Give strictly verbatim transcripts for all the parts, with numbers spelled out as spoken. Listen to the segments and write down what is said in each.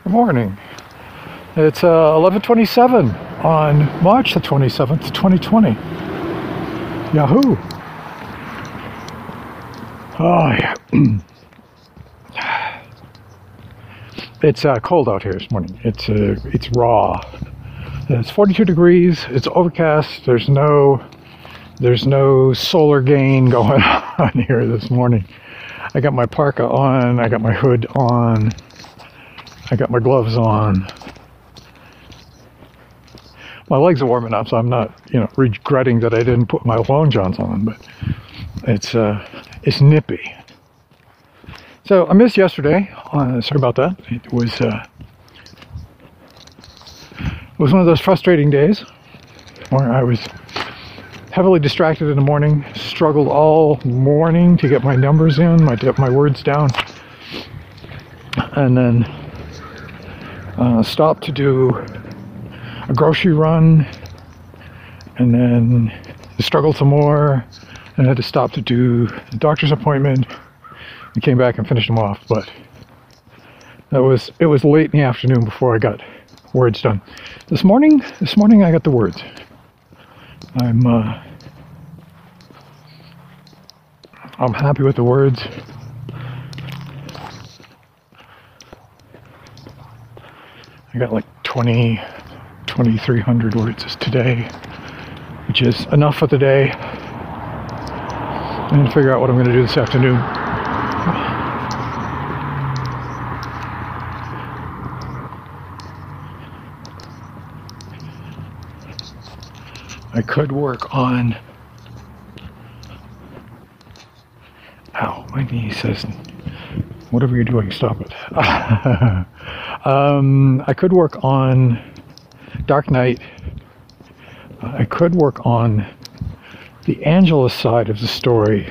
Good morning. It's uh, eleven twenty-seven on March the twenty-seventh, twenty twenty. Yahoo! Oh yeah. It's uh, cold out here this morning. It's uh, it's raw. It's forty-two degrees. It's overcast. There's no there's no solar gain going on here this morning. I got my parka on. I got my hood on. I got my gloves on. My legs are warming up, so I'm not, you know, regretting that I didn't put my long johns on. But it's uh, it's nippy. So I missed yesterday. Uh, sorry about that. It was uh, it was one of those frustrating days where I was heavily distracted in the morning, struggled all morning to get my numbers in, my get my words down, and then uh, stopped to do a grocery run, and then struggled some more, and had to stop to do a doctor's appointment. I came back and finished them off, but that was it was late in the afternoon before I got words done. This morning, this morning I got the words. I'm uh, I'm happy with the words. I got like twenty, twenty-three hundred words today, which is enough for the day. I'm gonna figure out what I'm gonna do this afternoon. I could work on, ow, my knee says, whatever you're doing, stop it. um, I could work on Dark Knight. I could work on the Angela side of the story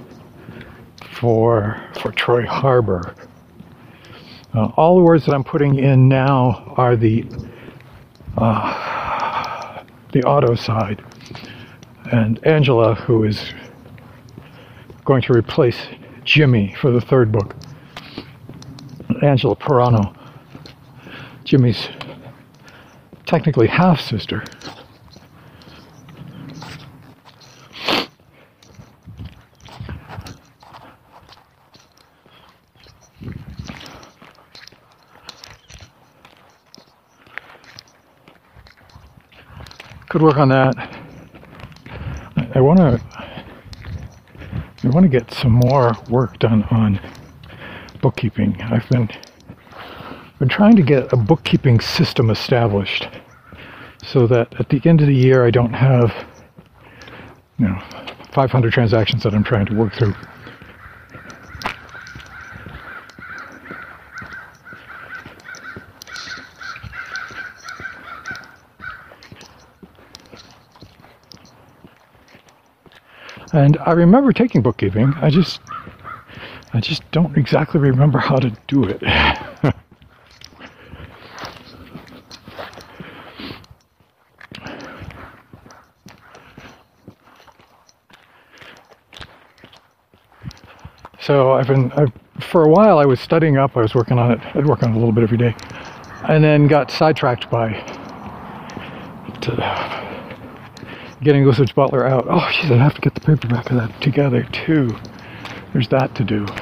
for, for Troy Harbor. Uh, all the words that I'm putting in now are the uh, the auto side, and Angela, who is going to replace Jimmy for the third book, Angela Perano, Jimmy's technically half sister. Could work on that. I want to. I want to get some more work done on bookkeeping. I've been been trying to get a bookkeeping system established, so that at the end of the year I don't have, you know, five hundred transactions that I'm trying to work through. And I remember taking bookkeeping. I just, I just don't exactly remember how to do it. So I've been, I've, for a while I was studying up. I was working on it. I'd work on it a little bit every day, and then got sidetracked by to, getting Osage Butler out. Oh, jeez, I'd have to get the paperback of that together too. There's that to do.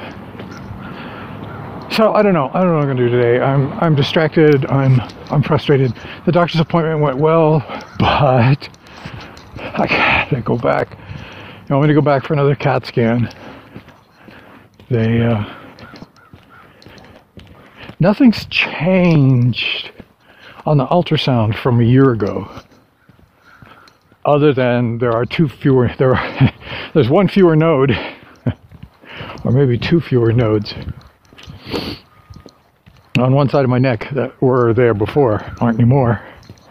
So I don't know. I don't know what I'm gonna do today. I'm I'm distracted. I'm I'm frustrated. The doctor's appointment went well, but I gotta go back. You want me to go back for another CAT scan? They uh, nothing's changed on the ultrasound from a year ago. Other than there are two fewer, there are, there's one fewer node, or maybe two fewer nodes on one side of my neck that were there before, aren't anymore.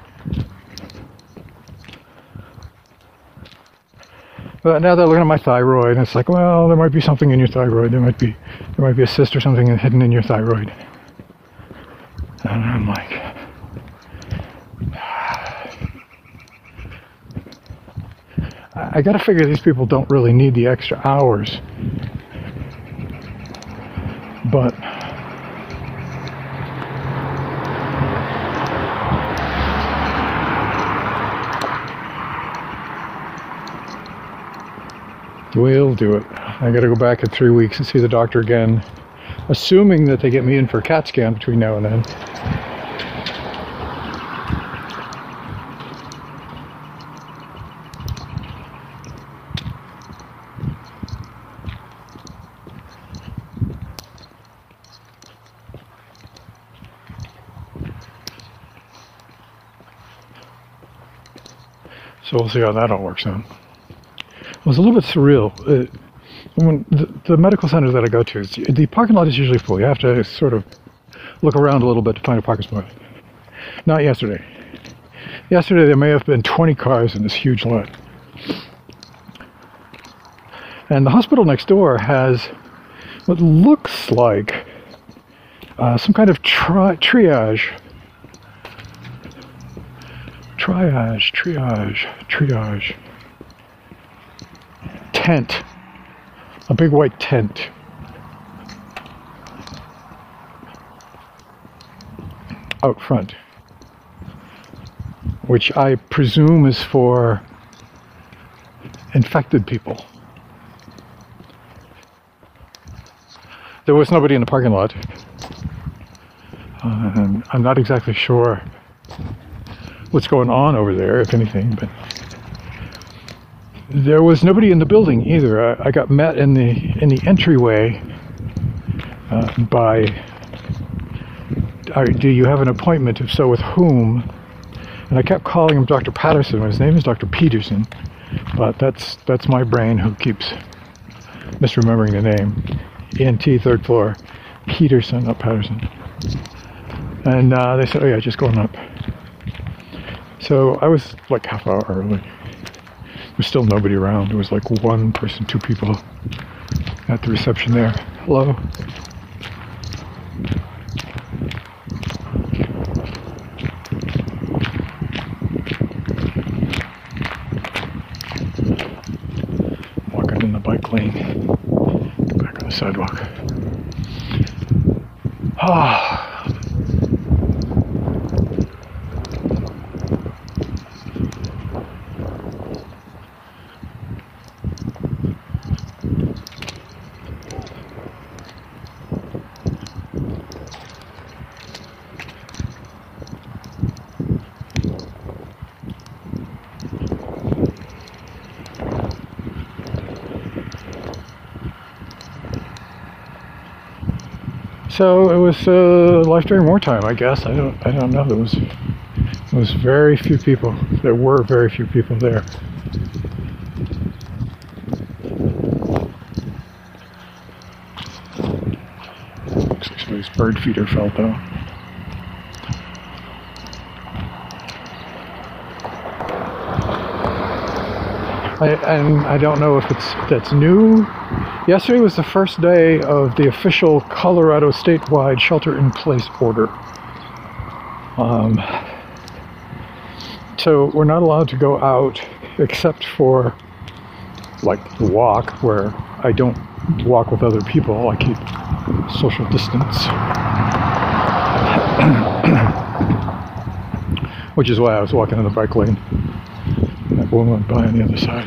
But now they're looking at my thyroid, and it's like, well, there might be something in your thyroid. There might be, there might be a cyst or something hidden in your thyroid. And I'm like, I gotta figure these people don't really need the extra hours. But We'll do it. I gotta go back in three weeks and see the doctor again, assuming that they get me in for a CAT scan between now and then. So we'll see how that all works out. It was a little bit surreal. Uh, when the, the medical center that I go to, the parking lot is usually full. You have to sort of look around a little bit to find a parking spot. Not yesterday. Yesterday there may have been twenty cars in this huge lot. And the hospital next door has what looks like uh, some kind of tri- triage. Triage, triage, triage. Tent. A big white tent. Out front. Which I presume is for infected people. There was nobody in the parking lot. Uh, and I'm not exactly sure what's going on over there, if anything, but there was nobody in the building either. I, I got met in the in the entryway uh, by, uh, do you have an appointment? If so, with whom? And I kept calling him Doctor Patterson. His name is Doctor Peterson, but that's that's my brain who keeps misremembering the name. E N T, third floor, Peterson, not Patterson. And uh, they said, oh yeah, just going up. So I was like half hour early. There was still nobody around. There was like one person, two people at the reception there. Hello. Walking in the bike lane. Back on the sidewalk. Ah. So it was uh, life during wartime, I guess. I don't, I don't know. There was, there was very few people. There were very few people there. Looks like somebody's bird feeder fell though. I, and I don't know if it's that's new. Yesterday was the first day of the official Colorado statewide shelter-in-place order. Um, so we're not allowed to go out except for, like, the walk, where I don't walk with other people. I keep social distance. Which is why I was walking in the bike lane. That woman went by on the other side.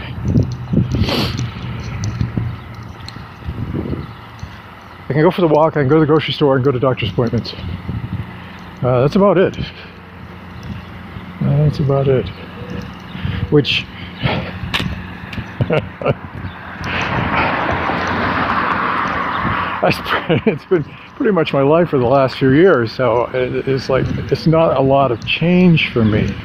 I can go for the walk, I can go to the grocery store, and go to doctor's appointments. Uh, that's about it. Uh, that's about it. Which... it's been pretty much my life for the last few years, so it's like, it's not a lot of change for me.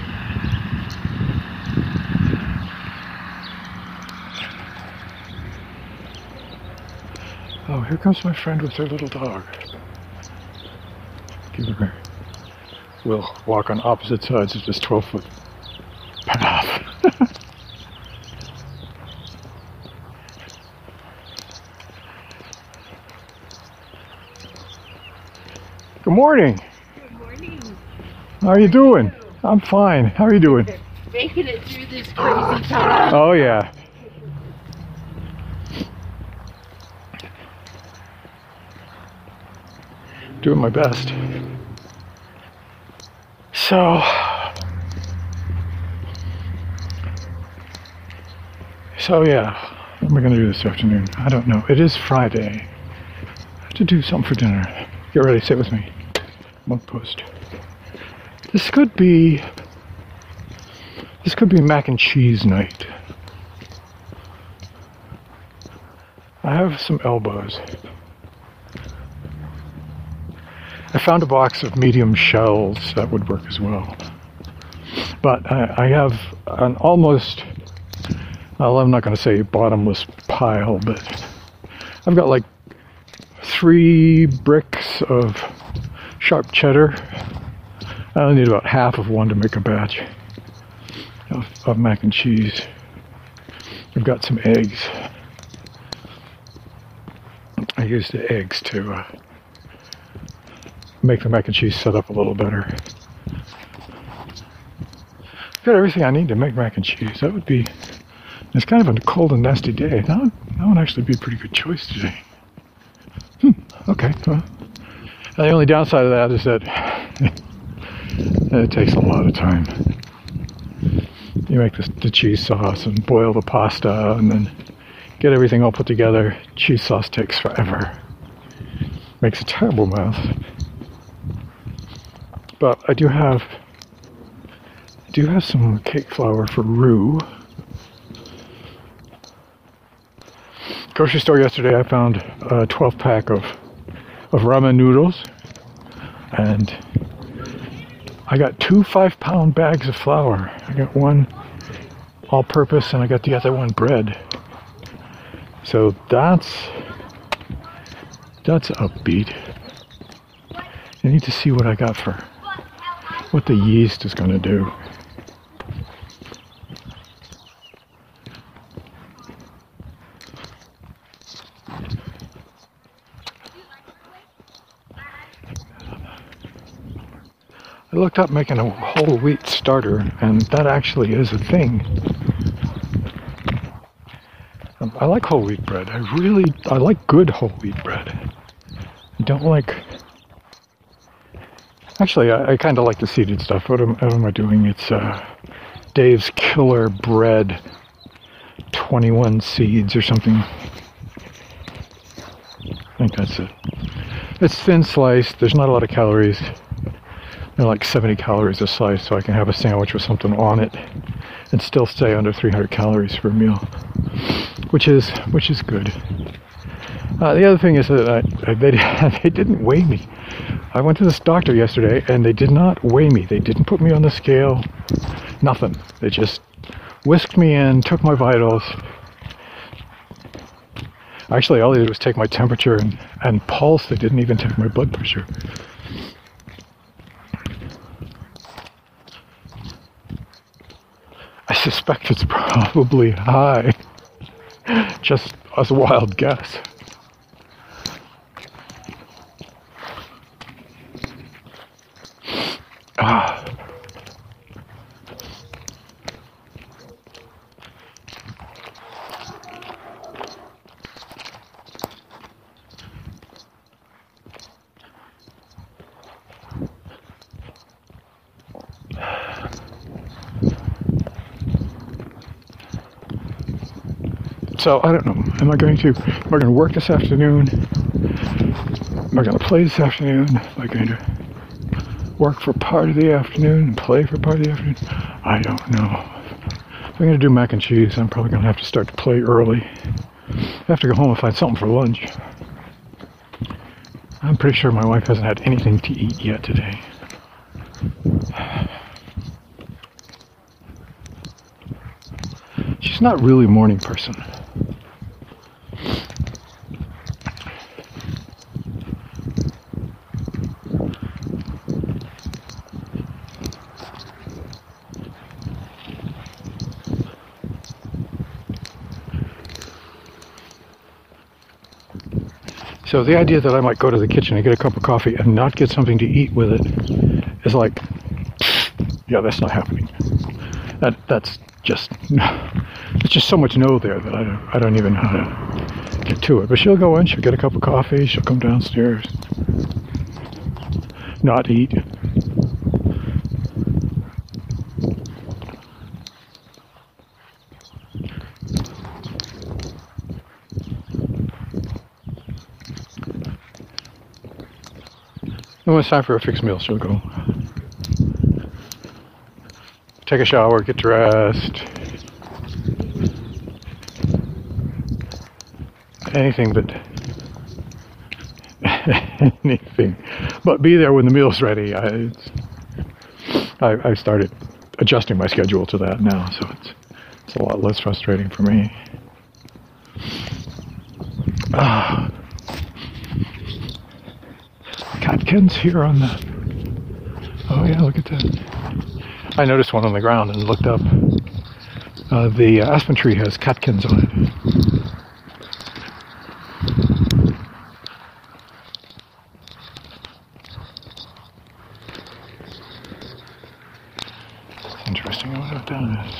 Oh, here comes my friend with her little dog. Give her. We'll walk on opposite sides of this twelve foot path. Good morning. Good morning. How are you doing? I'm fine. How are you doing? Making it through this crazy time. Oh, yeah. Doing my best. So, so yeah. What am I going to do this afternoon? I don't know. It is Friday. I have to do something for dinner. Get ready, sit with me. Monk post. This could be... This could be mac and cheese night. I have some elbows. I found a box of medium shells that would work as well. But I, I have an almost, well, I'm not going to say bottomless pile, but I've got like three bricks of sharp cheddar. I only need about half of one to make a batch of, of mac and cheese. I've got some eggs. I use the eggs to uh, make the mac and cheese set up a little better. I've got everything I need to make mac and cheese. That would be, it's kind of a cold and nasty day. That would, that would actually be a pretty good choice today. Hmm, okay. Well, and the only downside of that is that it takes a lot of time. You make the, the cheese sauce and boil the pasta and then get everything all put together. Cheese sauce takes forever. Makes a terrible mess. But I do have I do have some cake flour for roux. Grocery store yesterday I found a twelve pack of of ramen noodles, and I got two five pound bags of flour. I got one all purpose and I got the other one bread. So that's that's upbeat. I need to see what I got for what the yeast is going to do. I looked up making a whole wheat starter, and that actually is a thing. Um, I like whole wheat bread. I really, I like good whole wheat bread. I don't like... Actually, I, I kind of like the seeded stuff. What am, what am I doing? It's uh, Dave's Killer Bread, twenty-one seeds or something. I think that's it. It's thin sliced. There's not a lot of calories. They're like seventy calories a slice, so I can have a sandwich with something on it and still stay under three hundred calories per meal, which is which is good. Uh, the other thing is that I, they they didn't weigh me. I went to this doctor yesterday, and they did not weigh me. They didn't put me on the scale. Nothing. They just whisked me in, took my vitals. Actually, all they did was take my temperature and, and pulse. They didn't even take my blood pressure. I suspect it's probably high. Just as a wild guess. Ah. So I don't know. Am I going to? Am I going to work this afternoon? Am I going to play this afternoon? Am I going to work for part of the afternoon and play for part of the afternoon? I don't know. If I'm going to do mac and cheese, I'm probably going to have to start to play early. I have to go home and find something for lunch. I'm pretty sure my wife hasn't had anything to eat yet today. She's not really a morning person. So the idea that I might go to the kitchen and get a cup of coffee and not get something to eat with it is like, yeah, that's not happening. That that's just, it's just so much no there that I don't, I don't even know how to get to it. But she'll go in, she'll get a cup of coffee, she'll come downstairs, not eat. when it's time for a fixed meal, she'll go take a shower, get dressed. Anything but anything, but be there when the meal's ready. I, it's, I, I started adjusting my schedule to that now, so it's it's a lot less frustrating for me. Ah, catkins here on the. Oh yeah, look at that. I noticed one on the ground and looked up. Uh, the uh, aspen tree has catkins on it. Interesting. I wonder what that is.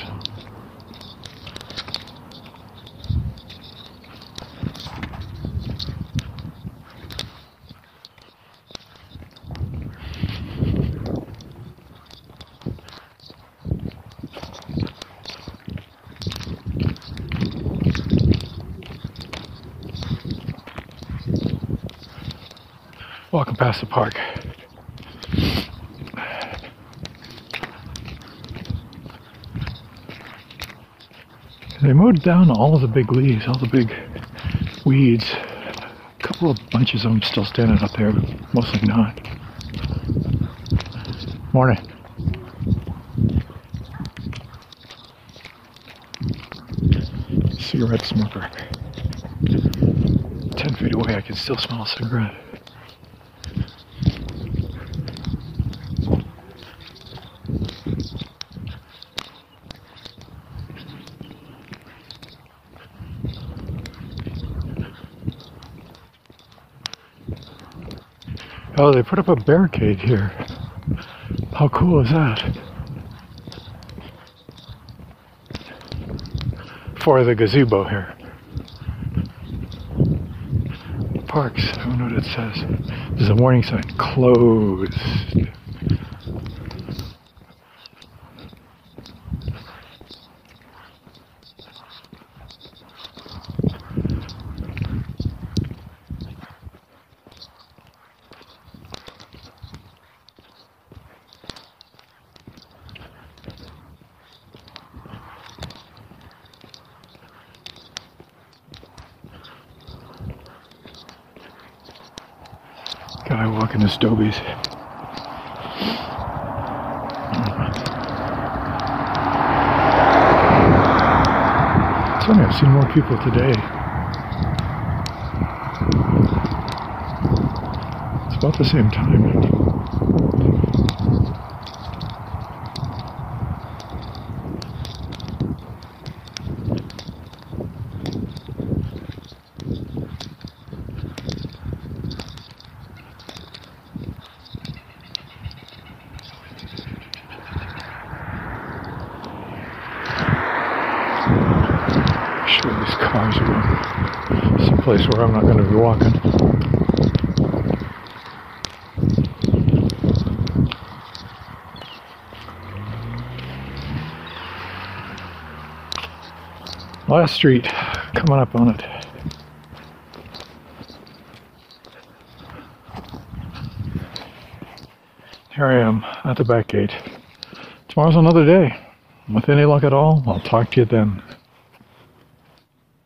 Walking past the park. They mowed down all of the big leaves, all the big weeds. A couple of bunches of them still standing up there, but mostly not. Morning. Cigarette smoker. Ten feet away, I can still smell a cigarette. Oh, they put up a barricade here. How cool is that? For the gazebo here. Parks, I don't know what it says. There's a warning sign, closed. Guy walking his dobies. It's funny, I've seen more people today. It's about the same time. Sure, these cars are going someplace where I'm not going to be walking. Last street, coming up on it. Here I am at the back gate. Tomorrow's another day. With any luck at all, I'll talk to you then.